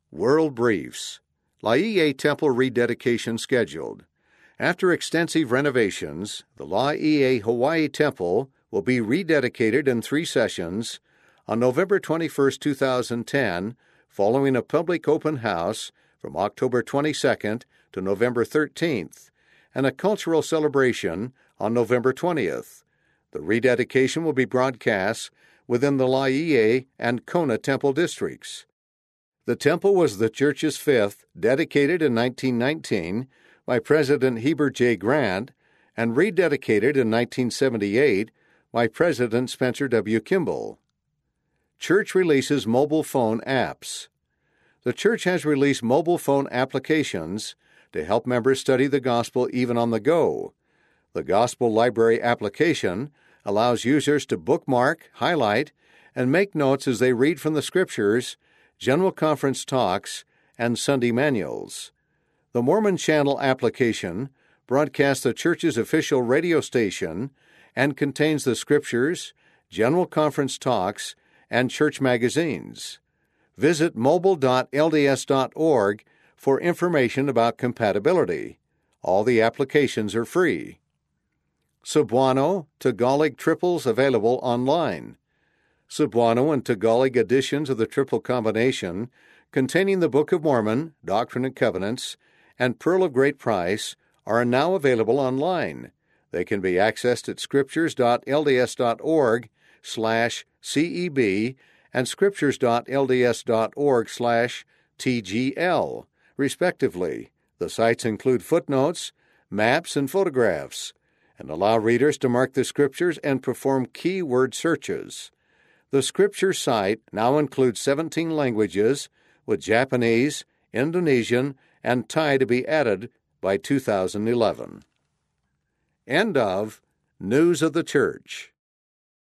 World Briefs. Laie Temple rededication scheduled. After extensive renovations, the Laie Hawaii Temple will be rededicated in 3 sessions on November 21, 2010, following a public open house from October 22nd to November 13th, and a cultural celebration on November 20th. The rededication will be broadcast within the Laie and Kona Temple districts. The temple was the church's 5th, dedicated in 1919 by President Heber J. Grant, and rededicated in 1978 by President Spencer W. Kimball. Church releases mobile phone apps. The church has released mobile phone applications to help members study the gospel even on the go. The Gospel Library application allows users to bookmark, highlight, and make notes as they read from the Scriptures, General Conference talks, and Sunday manuals. The Mormon Channel application broadcasts the church's official radio station and contains the Scriptures, General Conference talks, and church magazines. Visit mobile.lds.org for information about compatibility. All the applications are free. Cebuano, Tagalog triples available online. Cebuano and Tagalog editions of the triple combination containing the Book of Mormon, Doctrine and Covenants, and Pearl of Great Price are now available online. They can be accessed at scriptures.lds.org/CEB and scriptures.lds.org/TGL, respectively. The sites include footnotes, maps, and photographs, and allow readers to mark the Scriptures and perform keyword searches. The Scripture site now includes 17 languages, with Japanese, Indonesian, and Thai to be added by 2011. End of News of the Church.